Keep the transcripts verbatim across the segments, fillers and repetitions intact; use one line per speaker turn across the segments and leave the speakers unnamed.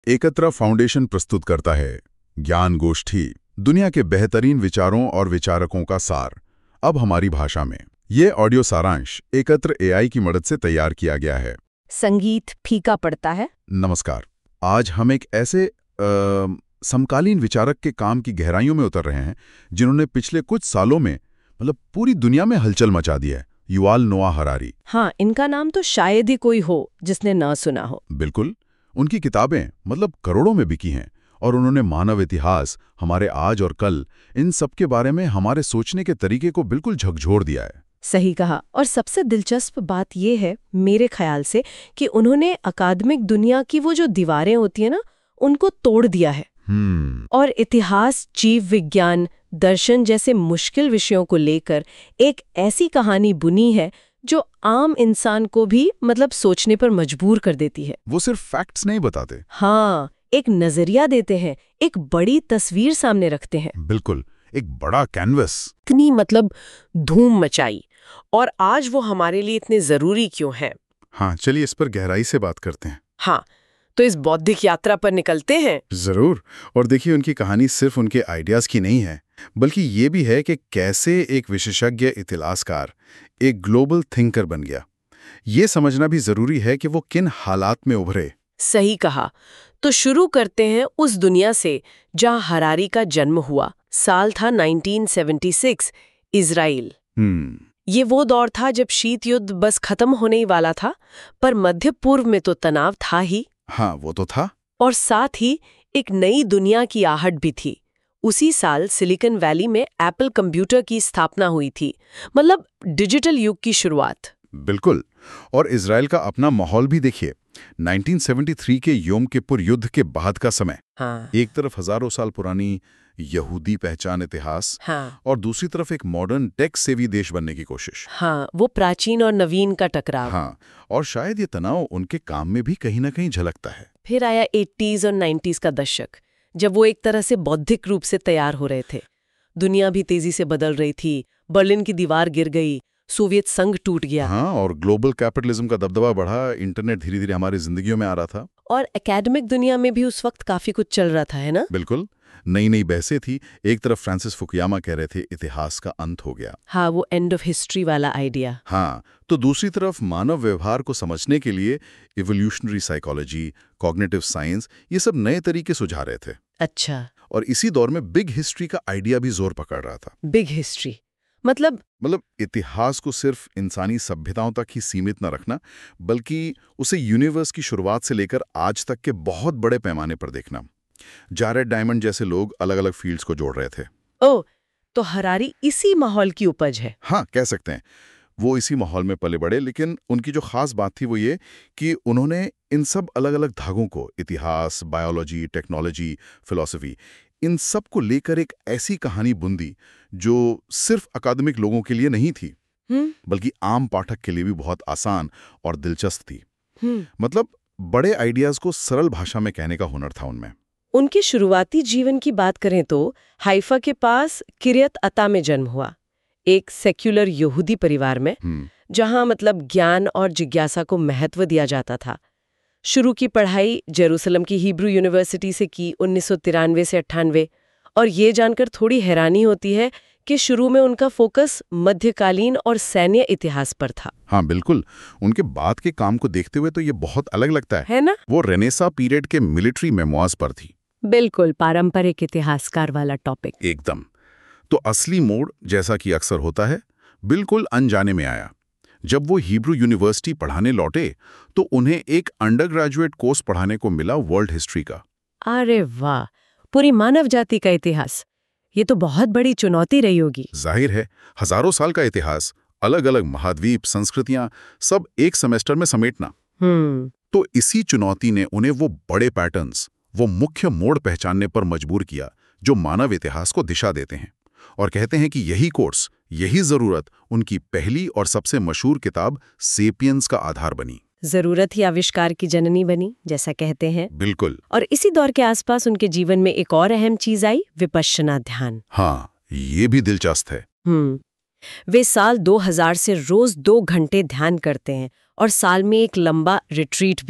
एकत्र फाउंडेशन प्रस्तुत करता है ज्ञान गोष्ठी, दुनिया के बेहतरीन विचारों और विचारकों का सार, अब हमारी भाषा में। ये ऑडियो सारांश एकत्र एआई की मदद से तैयार किया गया है।
संगीत फीका पड़ता है।
नमस्कार। आज हम एक ऐसे आ, समकालीन विचारक के काम की गहराइयों में उतर रहे हैं जिन्होंने पिछले कुछ सालों में मतलब पूरी दुनिया में हलचल मचा दी है। युवाल नोआ हरारी।
हाँ, इनका नाम तो शायद ही कोई हो जिसने न सुना हो।
बिल्कुल। उनकी किताबें मतलब करोड़ों में बिकी हैं और उन्होंने मानव इतिहास, हमारे आज और कल, इन सब के बारे में हमारे सोचने के तरीके को बिल्कुल झकझोर दिया है।
सही कहा। और सबसे दिलचस्प बात यह है मेरे ख्याल से कि उन्होंने अकादमिक दुनिया की वो जो दीवारें होती है ना, उनको तोड़ दिया है
हम्म
और इतिहास, जीव विज्ञान, दर्शन जैसे मुश्किल विषयों को लेकर एक ऐसी कहानी बुनी है जो आम इंसान को भी मतलब सोचने पर मजबूर कर देती है।
वो सिर्फ फैक्ट्स नहीं बताते।
हाँ, एक नजरिया देते हैं, एक बड़ी तस्वीर सामने रखते हैं।
बिल्कुल, एक बड़ा कैनवस।
इतनी मतलब धूम मचाई, और आज वो हमारे लिए इतने जरूरी क्यों है?
हाँ, चलिए इस पर गहराई से बात करते हैं।
हाँ, तो इस बौद्धिक यात्रा पर निकलते हैं।
जरूर। और देखिए, उनकी कहानी सिर्फ उनके आइडियाज की नहीं है, बल्कि ये भी है कि कैसे एक विशेषज्ञ इतिहासकार एक ग्लोबल थिंकर बन गया। ये समझना भी जरूरी है कि वो किन हालात में उभरे।
सही कहा। तो शुरू करते हैं उस दुनिया से जहां हरारी का जन्म हुआ। साल था उन्नीस सौ छिहत्तर, इजराइल।
हम्म
ये वो दौर था जब शीत युद्ध बस खत्म होने ही वाला था, पर मध्य पूर्व में तो तनाव था ही।
हाँ, वो तो था।
और साथ ही एक नई दुनिया की आहट भी थी। उसी साल सिलिकॉन वैली में एप्पल कंप्यूटर की स्थापना हुई थी, मतलब डिजिटल युग की शुरुआत।
बिल्कुल। और इजराइल का अपना माहौल भी देखिए। उन्नीस सौ तिहत्तर के योम किपुर युद्ध के बाद का समय।
हाँ।
एक तरफ हजारों साल पुरानी यहूदी पहचान इतिहास,
हाँ।
और दूसरी तरफ एक मॉडर्न टेक सेवी देश बनने की कोशिश।
हाँ, वो प्राचीन और नवीन का टकराव।
हाँ, और शायद ये तनाव उनके काम में भी कहीं ना कहीं झलकता है।
फिर आया एटीज़ और नाइन्टीज़ का दशक, जब वो एक तरह से बौद्धिक रूप से तैयार हो रहे थे। दुनिया भी तेजी से बदल रही थी, बर्लिन की दीवार गिर गई, सोवियत संघ टूट गया।
हाँ, और ग्लोबल कैपिटलिज्म का दबदबा बढ़ा, इंटरनेट धीरे धीरे हमारी जिंदगियों में आ रहा था।
और एकेडमिक दुनिया में भी उस वक्त काफी कुछ चल रहा था, है ना?
बिल्कुल, नई नई बहसें थी। एक तरफ फ्रांसिस फुकुयामा कह रहे थे इतिहास का अंत हो गया।
हाँ, वो एंड ऑफ हिस्ट्री वाला आइडिया।
हाँ, तो दूसरी तरफ मानव व्यवहार को समझने के लिए इवोल्यूशनरी साइकोलॉजी, कॉग्निटिव साइंस, ये सब नए तरीके सुझा रहे थे।
अच्छा।
और इसी दौर में बिग हिस्ट्री का आइडिया भी जोर पकड़ रहा था।
बिग हिस्ट्री मतलब
मतलब इतिहास को सिर्फ इंसानी सभ्यताओं तक ही सीमित न रखना, बल्कि उसे यूनिवर्स की शुरुआत से लेकर आज तक के बहुत बड़े पैमाने पर देखना। जारेड डायमंड जैसे लोग अलग अलग फील्ड्स को जोड़ रहे थे।
ओह, तो हरारी इसी माहौल की उपज है।
हाँ, कह सकते हैं। वो इसी माहौल में पले बड़े, लेकिन उनकी जो खास बात थी वो ये कि उन्होंने इन सब अलग अलग धागों को, इतिहास, बायोलॉजी, टेक्नोलॉजी, फिलॉसफी, इन सब को लेकर एक ऐसी कहानी बुंदी जो सिर्फ अकादमिक लोगों के लिए नहीं थी, बल्कि आम पाठक के लिए भी बहुत आसान और दिलचस्प थी। मतलब बड़े आइडियाज को सरल भाषा में कहने का हुनर था उनमें।
उनके शुरुआती जीवन की बात करें तो हाइफा के पास किरियत अता में जन्म हुआ, एक सेक्युलर यहूदी परिवार में, जहां मतलब ज्ञान और जिज्ञासा को महत्व दिया जाता था। शुरू की पढ़ाई जेरूसलम की हिब्रू यूनिवर्सिटी से की उन्नीस सौ तिरानवे से अट्ठानवे, और ये जानकर थोड़ी हैरानी होती है कि शुरू में उनका फोकस मध्यकालीन और सैन्य इतिहास पर था।
हाँ, बिल्कुल। उनके बाद के काम को देखते हुए तो ये बहुत अलग लगता है,
है ना?
वो रेनेसा पीरियड के मिलिट्री मेमोइर्स पर थी।
बिल्कुल पारंपरिक इतिहासकार वाला टॉपिक।
एकदम। तो असली मोड़, जैसा कि अक्सर होता है, बिल्कुल अनजाने में आया। जब वो हिब्रू यूनिवर्सिटी पढ़ाने लौटे तो उन्हें एक अंडर ग्रेजुएट कोर्स पढ़ाने को मिला वर्ल्ड हिस्ट्री का।
अरे वाह, पूरी मानव जाति का इतिहास। ये तो बहुत बड़ी चुनौती रही होगी।
जाहिर है, हजारों साल का इतिहास, अलग अलग महाद्वीप, संस्कृतियां, सब एक सेमेस्टर में समेटना।
हम्म
तो इसी चुनौती ने उन्हें वो बड़े पैटर्न्स, वो मुख्य मोड़ पहचानने पर मजबूर किया जो मानव इतिहास को दिशा देते हैं। और कहते हैं कि यही कोर्स, यही जरूरत उनकी पहली और सबसे मशहूर किताब सेपियंस का आधार बनी।
जरूरत ही आविष्कार की जननी बनी, जैसा कहते हैं।
बिल्कुल।
और इसी दौर के आसपास उनके जीवन में एक और अहम चीज आई, विपश्यना ध्यान।
हाँ, ये भी दिलचस्प है।
हम्म वे साल दो हज़ार से रोज दो घंटे ध्यान करते हैं, और साल में एक लंबा रिट्रीट भी।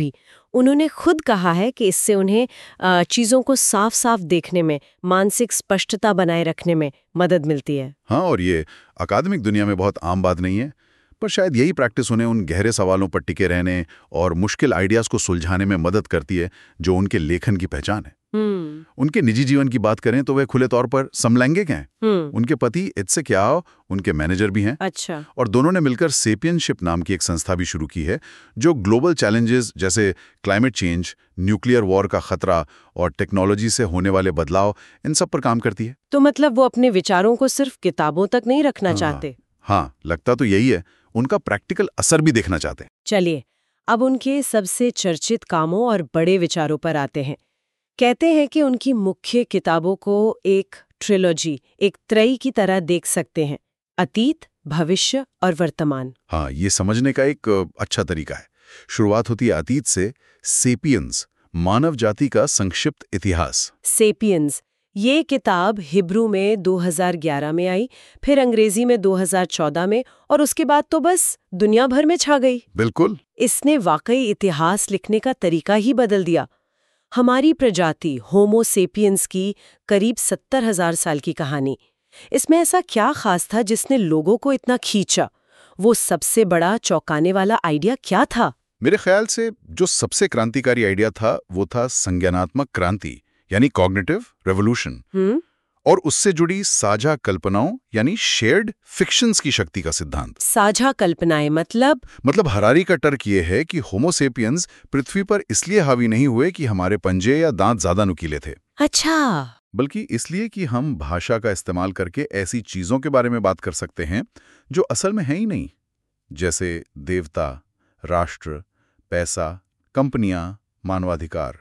उन्होंने खुद कहा है कि इससे उन्हें अ, चीज़ों को साफ साफ देखने में, मानसिक स्पष्टता बनाए रखने में मदद मिलती है।
हाँ, और ये अकादमिक दुनिया में बहुत आम बात नहीं है, पर शायद यही प्रैक्टिस उन्हें उन गहरे सवालों पर टिके रहने और मुश्किल आइडियाज़ को सुलझाने में मदद करती है, जो उनके लेखन की पहचान है।
हम्म
उनके निजी जीवन की बात करें तो वे खुले तौर पर समलैंगिक हैं।
हम्म
उनके पति इत्से क्याओ उनके मैनेजर भी हैं,
अच्छा।
और दोनों ने मिलकर सेपियनशिप नाम की एक संस्था भी शुरू की है, जो ग्लोबल चैलेंजेस जैसे क्लाइमेट चेंज, न्यूक्लियर वॉर का खतरा और टेक्नोलॉजी से होने वाले बदलाव, इन सब पर काम करती है।
तो मतलब वो अपने विचारों को सिर्फ किताबों तक नहीं रखना
हाँ,
चाहते।
हाँ, लगता तो यही है। उनका प्रैक्टिकल असर भी देखना चाहते हैं।
चलिए, अब उनके सबसे चर्चित कामों और बड़े विचारों पर आते हैं। कहते हैं कि उनकी मुख्य किताबों को एक ट्रिलॉजी, एक त्रयी की तरह देख सकते हैं: अतीत, भविष्य और वर्तमान।
हाँ, ये समझने का एक अ, अच्छा तरीका है। शुरुआत होती है अतीत से, सेपियंस, मानव जाति का संक्षिप्त इतिहास।
सेपियंस, ये किताब हिब्रू में दो हज़ार ग्यारह में आई, फिर अंग्रेजी में दो हज़ार चौदह में, और उसके बाद तो बस दुनिया भर में छा गई।
बिल्कुल।
इसने वाकई इतिहास लिखने का तरीका ही बदल दिया। हमारी प्रजाति होमो सेपियंस की करीब सत्तर हजार साल की कहानी, इसमें ऐसा क्या खास था जिसने लोगों को इतना खींचा? वो सबसे बड़ा चौंकाने वाला आइडिया क्या था?
मेरे ख्याल से जो सबसे क्रांतिकारी आइडिया था वो था संज्ञानात्मक क्रांति, यानी कॉग्निटिव रेवोल्यूशन,
हम्म
और उससे जुड़ी साझा कल्पनाओं यानी शेयर्ड फिक्शंस की शक्ति का सिद्धांत।
साझा कल्पनाएं मतलब?
मतलब हरारी का तर्क ये है कि होमो सेपियंस पृथ्वी पर इसलिए हावी नहीं हुए कि हमारे पंजे या दांत ज्यादा नुकीले थे,
अच्छा।
बल्कि इसलिए कि हम भाषा का इस्तेमाल करके ऐसी चीजों के बारे में बात कर सकते हैं जो असल में है ही नहीं, जैसे देवता, राष्ट्र, पैसा, कंपनियां, मानवाधिकार।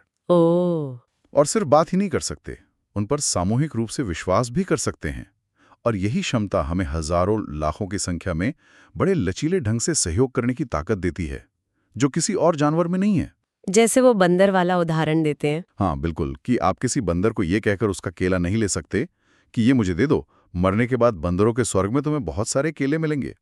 ओ,
और सिर्फ बात ही नहीं कर सकते, उन पर सामूहिक रूप से विश्वास भी कर सकते हैं। और यही क्षमता हमें हजारों लाखों की संख्या में बड़े लचीले ढंग से सहयोग करने की ताकत देती है, जो किसी और जानवर में नहीं है।
जैसे वो बंदर वाला उदाहरण देते हैं।
हाँ बिल्कुल, कि आप किसी बंदर को ये कहकर उसका केला नहीं ले सकते कि ये मुझे दे दो, मरने के बाद बंदरों के स्वर्ग में तुम्हें बहुत सारे केले मिलेंगे।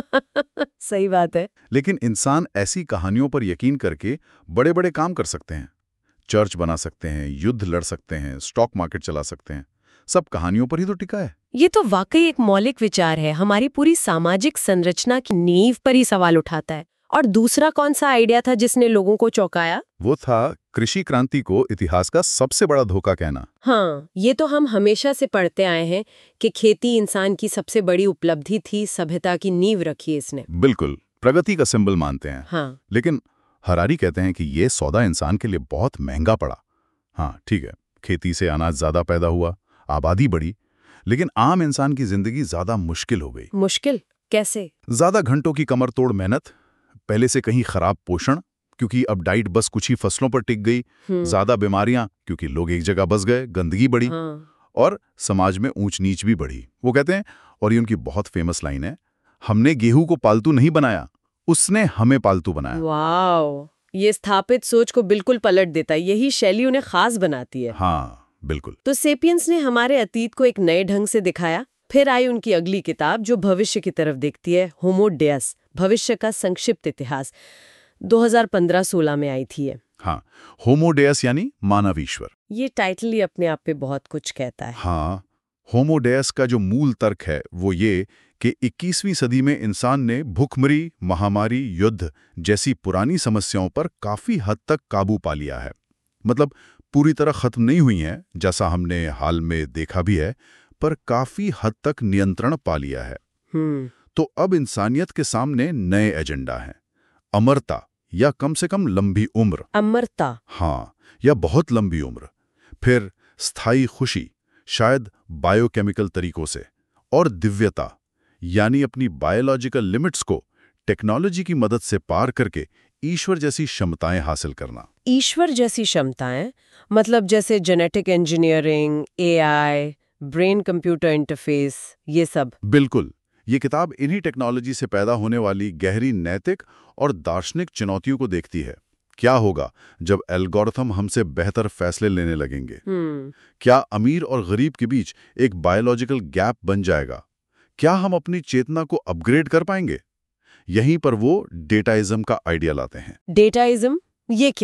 सही बात है।
लेकिन इंसान ऐसी कहानियों पर यकीन करके बड़े बड़े काम कर सकते हैं। चर्च बना सकते हैं, युद्ध लड़ सकते हैं, स्टॉक मार्केट चला सकते हैं। सब कहानियों पर ही तो टिका है।
ये तो वाकई एक मौलिक विचार है, हमारी पूरी सामाजिक संरचना की नींव पर ही सवाल उठाता है। और दूसरा कौन सा आइडिया था जिसने लोगों को चौंकाया?
वो था कृषि क्रांति को इतिहास का सबसे बड़ा धोखा कहना।
हाँ, ये तो हम हमेशा से पढ़ते आए हैं कि खेती इंसान की सबसे बड़ी उपलब्धि थी, सभ्यता की नींव रखी इसने।
बिल्कुल, प्रगति का सिंबल मानते हैं।
हाँ।
लेकिन हरारी कहते हैं कि ये सौदा इंसान के लिए बहुत महंगा पड़ा। हाँ ठीक है, खेती से अनाज ज्यादा पैदा हुआ, आबादी बढ़ी, लेकिन आम इंसान की जिंदगी ज्यादा मुश्किल हो गई।
मुश्किल कैसे?
ज्यादा घंटों की कमर तोड़ मेहनत, पहले से कहीं खराब पोषण, क्योंकि अब डाइट बस कुछ ही फसलों पर टिक गई, ज्यादा बीमारियां क्योंकि लोग एक जगह बस गए, गंदगी बढ़ी,
हाँ।
और समाज में ऊंच नीच भी बढ़ी। वो कहते हैं, और ये उनकी बहुत फेमस लाइन है, हमने गेहूं को पालतू नहीं बनाया, उसने हमें पालतू बनाया।
वाओ, ये स्थापित सोच को बिल्कुल पलट देता है, यही शैली उन्हें खास बनाती है।
हाँ बिल्कुल।
तो सेपियंस ने हमारे अतीत को एक नए ढंग से दिखाया। फिर आई उनकी अगली किताब जो भविष्य की तरफ देखती है, होमो डेयस, भविष्य का संक्षिप्त इतिहास। दो हज़ार पंद्रह सोलह में आई थी ये।
हाँ, होमो डेयस यानी मानव ईश्वर।
ये टाइटल ही अपने आप पे बहुत कुछ कहता है।
हाँ, होमो डेयस का जो मूल तर्क है वो ये कि इक्कीसवीं सदी में इंसान ने भूखमरी, महामारी, युद्ध जैसी पुरानी समस्याओं पर काफी हद तक काबू पा लिया है। मतलब पूरी तरह खत्म नहीं हुई हैं, जैसा हमने हाल में देखा भी है, पर काफी हद तक नियंत्रण पा लिया है।
हम्म
तो अब इंसानियत के सामने नए एजेंडा हैं। अमरता, या कम से कम लंबी उम्र।
अमरता?
हाँ, या बहुत लंबी उम्र। फिर स्थायी खुशी, शायद बायोकेमिकल तरीकों से। और दिव्यता, यानी अपनी बायोलॉजिकल लिमिट्स को टेक्नोलॉजी की मदद से पार करके ईश्वर जैसी क्षमताएं हासिल करना।
ईश्वर जैसी क्षमताएं मतलब जैसे genetic engineering, AI, brain computer interface, ये सब?
बिल्कुल। ये किताब इन्हीं टेक्नोलॉजी से पैदा होने वाली गहरी नैतिक और दार्शनिक चुनौतियों को देखती है। क्या होगा जब एल्गोरिथम हमसे बेहतर फैसले लेने लगेंगे?
हम्म
क्या अमीर और गरीब के बीच एक बायोलॉजिकल गैप बन जाएगा? क्या हम अपनी चेतना को अपग्रेड कर पाएंगे? यहीं पर वो डेटाइज्म का आइडिया लाते हैं।
डेटाइज्म, ये क्या है?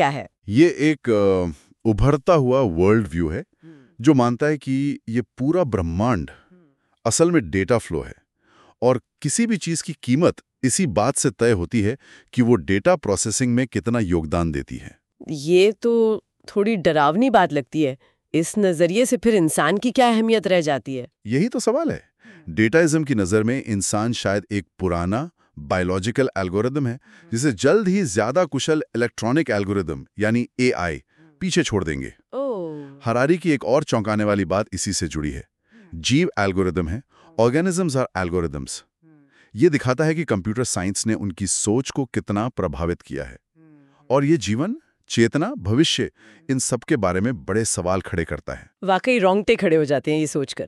ये एक अ, उभरता हुआ वर्ल्ड व्यू है जो मानता है कि ये पूरा ब्रह्मांड असल में डेटा फ्लो है और किसी भी चीज की कीमत इसी बात से तय होती है कि वो डेटा प्रोसेसिंग में कितना योगदान देती है।
ये तो थोड़ी डरावनी बात लगती है। इस नजरिए से फिर इंसान की क्या अहमियत रह जाती है?
यही तो सवाल है। डेटाइज्म की नज़र में इंसान शायद एक पुराना बायोलॉजिकल एल्गोरिदम है जिसे जल्द ही ज्यादा कुशल इलेक्ट्रॉनिक एल्गोरिदम यानी एआई पीछे छोड़ देंगे।
ओह,
हरारी की एक और चौंकाने वाली बात इसी से जुड़ी है। जीव एल्गोरिदम है, ऑर्गेनिजम्स आर एल्गोरिदम्स। ये दिखाता है कि कंप्यूटर साइंस ने उनकी सोच को कितना प्रभावित किया है और ये जीवन, चेतना, भविष्य, इन सब के बारे में बड़े सवाल खड़े करता है।
वाकई रोंगटे खड़े हो जाते हैं ये सोचकर।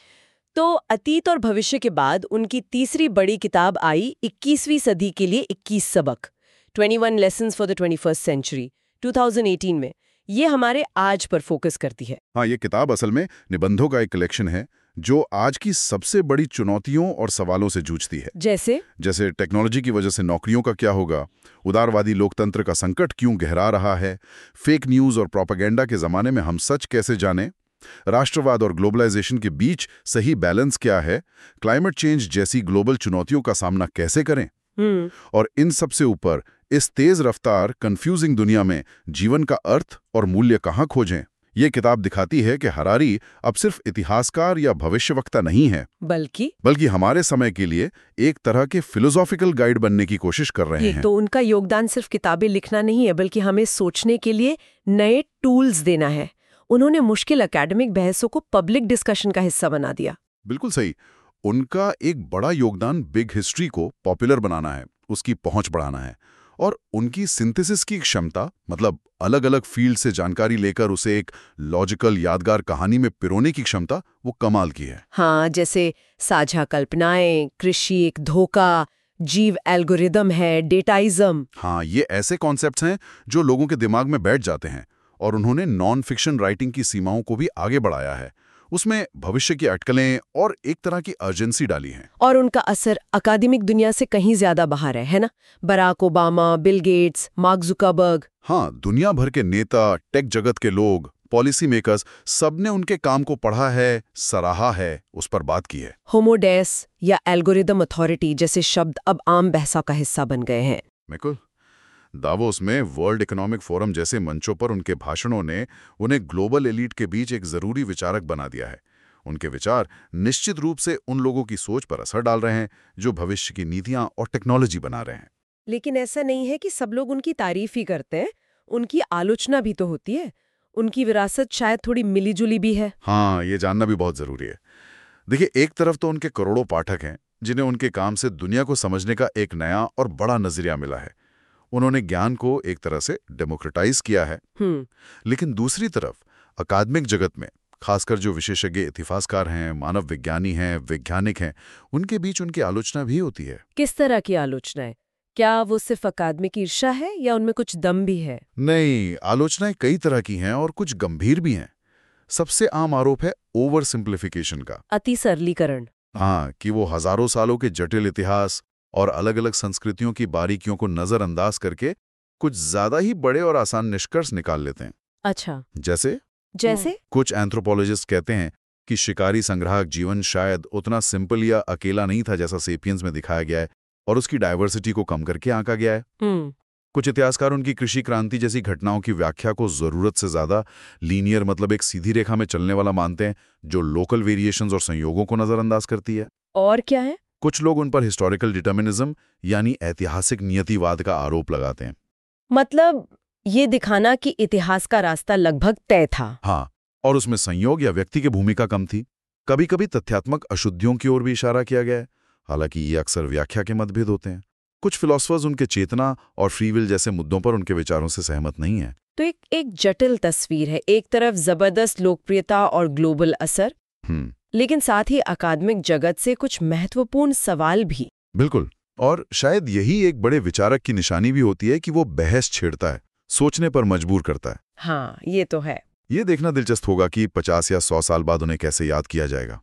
तो अतीत और भविष्य के बाद उनकी तीसरी बड़ी किताब आई इक्कीसवीं सदी के लिए इक्कीस सबक, इक्कीस lessons for the twenty first century, दो हज़ार अठारह में। ये हमारे आज पर फोकस करती है।
हाँ, ये किताब असल में निबंधों का एक कलेक्शन है जो आज की सबसे बड़ी चुनौतियों और सवालों से जूझती है।
जैसे
जैसे टेक्नोलॉजी की वजह से नौकरियों का क्या होगा, उदारवादी लोकतंत्र का संकट क्यों गहरा रहा है, फेक न्यूज़ और प्रोपेगेंडा के ज़माने में हम सच कैसे जानें, राष्ट्रवाद और ग्लोबलाइजेशन के बीच सही बैलेंस क्या है, क्लाइमेट चेंज जैसी ग्लोबल चुनौतियों का सामना कैसे करें,
हम्म
और इन सबसे ऊपर इस तेज रफ्तार कंफ्यूजिंग दुनिया में जीवन का अर्थ और मूल्य कहाँ खोजें। ये किताब दिखाती है कि हरारी अब सिर्फ इतिहासकार या भविष्यवक्ता नहीं है,
बल्कि
बल्कि हमारे समय के लिए एक तरह के फिलोसॉफिकल गाइड बनने की कोशिश कर रहे
ये
हैं।
तो उनका योगदान सिर्फ किताबें लिखना नहीं है, बल्कि हमें सोचने के लिए नए टूल्स देना है। उन्होंने मुश्किल एकेडमिक बहसों को पब्लिक डिस्कशन का हिस्सा बना दिया।
बिल्कुल सही। उनका एक बड़ा योगदान बिग हिस्ट्री को पॉपुलर बनाना है, उसकी पहुंच बढ़ाना है, और उनकी सिंथेसिस की क्षमता, मतलब अलग अलग फील्ड से जानकारी लेकर उसे एक लॉजिकल यादगार कहानी में पिरोने की क्षमता, वो कमाल की है।
हाँ, जैसे साझा कल्पनाएं, कृषि एक धोखा, जीव एल्गोरिदम है, डेटाइज्म।
हाँ, ये ऐसे कॉन्सेप्ट्स हैं जो लोगों के दिमाग में बैठ जाते हैं, और उन्होंने नॉन फिक्शन राइटिंग की सीमाओं को भी आगे बढ़ाया है। उसमें भविष्य की अटकलें और एक तरह की अर्जेंसी डाली है।
और उनका असर अकादमिक दुनिया से कहीं ज्यादा बाहर है, है ना? Barack Obama, Bill Gates, Mark Zuckerberg.
हाँ, दुनिया भर के नेता, टेक जगत के लोग, पॉलिसी मेकर्स, सबने उनके काम को पढ़ा है, सराहा है, उस पर बात की है।
होमोडेस या एल्गोरिदम अथॉरिटी जैसे शब्द अब आम बहसा का हिस्सा बन गए हैं।
बिल्कुल। दावोस में वर्ल्ड इकोनॉमिक फोरम जैसे मंचों पर उनके भाषणों ने उन्हें ग्लोबल एलीट के बीच एक जरूरी विचारक बना दिया है। उनके विचार निश्चित रूप से उन लोगों की सोच पर असर डाल रहे हैं जो भविष्य की नीतियां और टेक्नोलॉजी बना रहे हैं।
लेकिन ऐसा नहीं है कि सब लोग उनकी तारीफ ही करते हैं, उनकी आलोचना भी तो होती है। उनकी विरासत शायद थोड़ी मिलीजुली भी है।
हाँ, ये जानना भी बहुत जरूरी है। देखिए, एक तरफ तो उनके करोड़ों पाठक हैं जिन्हें उनके काम से दुनिया को समझने का एक नया और बड़ा नजरिया मिला है। उन्होंने ज्ञान को एक तरह से डेमोक्रेटाइज किया है। लेकिन दूसरी तरफ अकादमिक जगत में, खासकर जो विशेषज्ञ इतिहासकार हैं, मानव विज्ञानी हैं, वैज्ञानिक हैं, उनके बीच उनकी आलोचना भी होती है।
किस तरह की आलोचना है? क्या वो सिर्फ अकादमिक ईर्ष्या है या उनमें कुछ दम भी है?
नहीं, आलोचनाएं कई तरह की हैं और कुछ गंभीर भी हैं। सबसे आम आरोप है ओवर सिंप्लीफिकेशन का।
अति सरलीकरण।
हाँ, कि वो हजारों सालों के जटिल इतिहास और अलग अलग संस्कृतियों की बारीकियों को नजरअंदाज करके कुछ ज्यादा ही बड़े और आसान निष्कर्ष निकाल लेते हैं।
अच्छा,
जैसे
जैसे
कुछ एंथ्रोपोलॉजिस्ट कहते हैं कि शिकारी संग्राहक जीवन शायद उतना सिंपल या अकेला नहीं था जैसा सेपियंस में दिखाया गया है, और उसकी डाइवर्सिटी को कम करके आंका गया है।
हम्म
कुछ इतिहासकार उनकी कृषि क्रांति जैसी घटनाओं की व्याख्या को जरूरत से ज्यादा लीनियर, मतलब एक सीधी रेखा में चलने वाला मानते हैं, जो लोकल वेरिएशंस और संयोगों को नजरअंदाज करती है।
और क्या है?
कुछ लोग उन पर हिस्टोरिकल डिटर्मिनिज्म यानी ऐतिहासिक नियतिवाद का आरोप लगाते हैं।
मतलब ये दिखाना कि इतिहास का रास्ता लगभग तय था।
हाँ, और उसमें संयोग या व्यक्ति की भूमिका कम थी। कभी कभी तथ्यात्मक अशुद्धियों की ओर भी इशारा किया गया है, हालांकि ये अक्सर व्याख्या के मतभेद होते हैं। कुछ फिलोसफर्स उनके चेतना और फ्री विल जैसे मुद्दों पर उनके विचारों से सहमत नहीं है।
तो एक एक जटिल तस्वीर है। एक तरफ जबरदस्त लोकप्रियता और ग्लोबल असर,
हम्म
लेकिन साथ ही अकादमिक जगत से कुछ महत्वपूर्ण सवाल भी।
बिल्कुल, और शायद यही एक बड़े विचारक की निशानी भी होती है कि वो बहस छेड़ता है, सोचने पर मजबूर करता है।
हाँ, ये तो है।
ये देखना दिलचस्प होगा कि पचास या सौ साल बाद उन्हें कैसे याद किया जाएगा।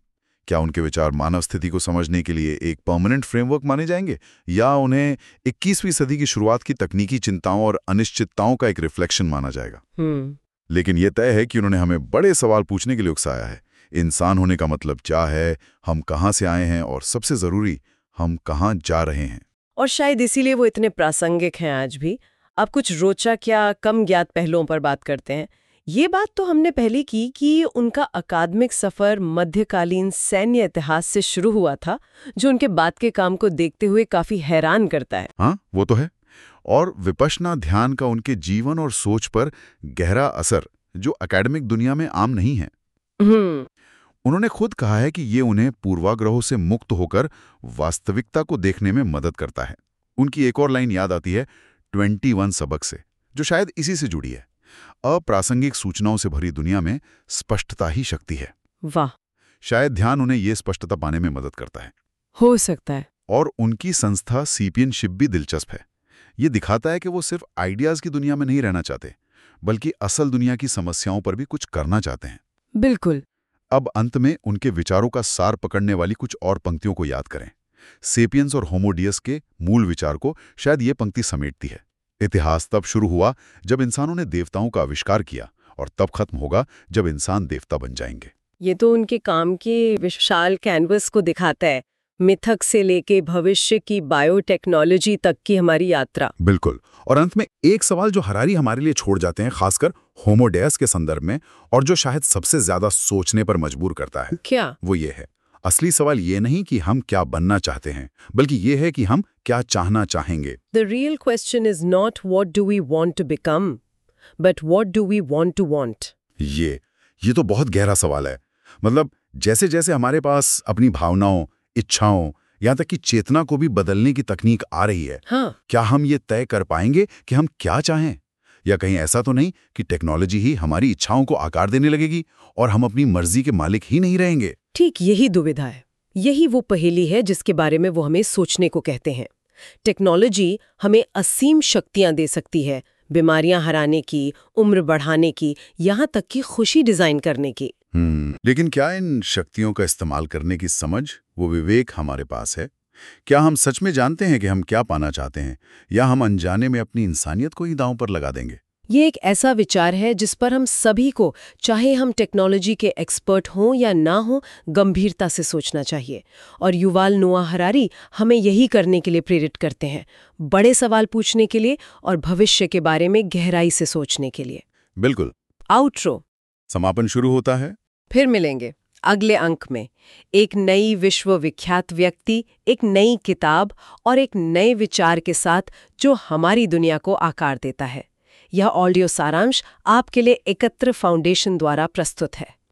क्या उनके विचार मानव स्थिति को समझने के लिए एक परमानेंट फ्रेमवर्क माने जाएंगे, या उन्हें इक्कीसवीं सदी की शुरुआत की तकनीकी चिंताओं और अनिश्चितताओं का एक रिफ्लेक्शन माना जाएगा?
हम्म
लेकिन यह तय है कि उन्होंने हमें बड़े सवाल पूछने के लिए उकसाया है। इंसान होने का मतलब क्या है, हम कहाँ से आए हैं, और सबसे जरूरी, हम कहाँ जा रहे हैं।
और शायद इसीलिए वो इतने प्रासंगिक हैं आज भी। अब कुछ रोचक या कम ज्ञात पहलुओं पर बात करते हैं। ये बात तो हमने पहले की कि उनका अकादमिक सफर मध्यकालीन सैन्य इतिहास से शुरू हुआ था, जो उनके बाद के काम को देखते हुए काफी हैरान करता है।
हाँ, वो तो है। और विपश्यना ध्यान का उनके जीवन और सोच पर गहरा असर, जो एकेडमिक दुनिया में आम नहीं है।
हम्म
उन्होंने खुद कहा है कि ये उन्हें पूर्वाग्रहों से मुक्त होकर वास्तविकता को देखने में मदद करता है। उनकी एक और लाइन याद आती है इक्कीस सबक से, जो शायद इसी से जुड़ी है। अप्रासंगिक सूचनाओं से भरी दुनिया में स्पष्टता ही शक्ति है।
वाह,
शायद ध्यान उन्हें ये स्पष्टता पाने में मदद करता है।
हो सकता है।
और उनकी संस्था सीपियनशिप भी दिलचस्प है। ये दिखाता है कि वो सिर्फ आइडियाज की दुनिया में नहीं रहना चाहते, बल्कि असल दुनिया की समस्याओं पर भी कुछ करना चाहते हैं।
बिल्कुल।
अब अंत में उनके विचारों का सार पकड़ने वाली कुछ और पंक्तियों को याद करें। सेपियंस और होमोडियस के मूल विचार को शायद ये पंक्ति समेटती है। इतिहास तब शुरू हुआ जब इंसानों ने देवताओं का आविष्कार किया, और तब खत्म होगा जब इंसान देवता बन जाएंगे।
ये तो उनके काम के विशाल कैनवस को दिखाता है, मिथक से लेके भविष्य की बायोटेक्नोलॉजी तक की हमारी यात्रा।
बिल्कुल। और अंत में एक सवाल जो हरारी हमारे लिए छोड़ जाते हैं, खासकर होमोडेयस के संदर्भ में, और जो शायद सबसे ज्यादा सोचने पर मजबूर करता है,
क्या?
वो ये है, असली सवाल ये नहीं कि हम क्या बनना चाहते हैं, बल्कि ये है कि हम क्या चाहना चाहेंगे।
The real question is not what do we want to become, but what do we want to want.
ये ये तो बहुत गहरा सवाल है। मतलब जैसे जैसे हमारे पास अपनी भावनाओं, इच्छाओं, यहाँ तक कि चेतना को भी बदलने की तकनीक आ रही है,
हाँ।
क्या हम ये तय कर पाएंगे कि हम क्या चाहें? या कहीं ऐसा तो नहीं कि टेक्नोलॉजी ही हमारी इच्छाओं को आकार देने लगेगी और हम अपनी मर्जी के मालिक ही नहीं रहेंगे?
ठीक यही दुविधा है। यही वो पहेली है जिसके बारे में वो हमें सोचने को कहते हैं। टेक्नोलॉजी हमें असीम शक्तियां दे सकती है, बीमारियां हराने की, उम्र बढ़ाने की, यहाँ तक कि खुशी डिजाइन करने की।
हम्म लेकिन क्या इन शक्तियों का इस्तेमाल करने की समझ, वो विवेक हमारे पास है? क्या हम सच में जानते हैं कि हम क्या पाना चाहते हैं, या हम अनजाने में अपनी इंसानियत को ही दांव पर लगा देंगे?
ये एक ऐसा विचार है जिस पर हम सभी को, चाहे हम टेक्नोलॉजी के एक्सपर्ट हों या ना हों, गंभीरता से सोचना चाहिए। और युवाल नोआ हरारी हमें यही करने के लिए प्रेरित करते हैं, बड़े सवाल पूछने के लिए और भविष्य के बारे में गहराई से सोचने के लिए।
बिल्कुल।
आउट्रो
समापन शुरू होता है।
फिर मिलेंगे अगले अंक में, एक नई विश्व विख्यात व्यक्ति, एक नई किताब और एक नए विचार के साथ जो हमारी दुनिया को आकार देता है। यह ऑडियो सारांश आपके लिए एकत्र फाउंडेशन द्वारा प्रस्तुत है।